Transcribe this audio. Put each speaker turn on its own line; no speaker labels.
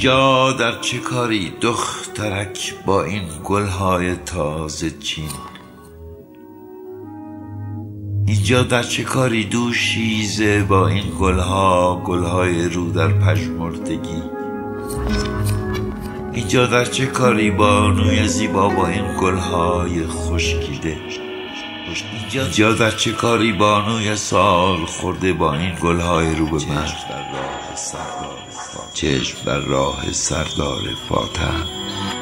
اینجا در چه کاری دخترک با این گلهای تازه چین؟ اینجا در چه کاری دوشیزه با این گلهای رو در پژمردگی؟ اینجا در چه کاری بانوی زیبا با این گلهای خشکیده؟ اینجا در چه کاری بانوی سال خورده با این گلهای رو به من؟ چشم بر راه سردار فاتح.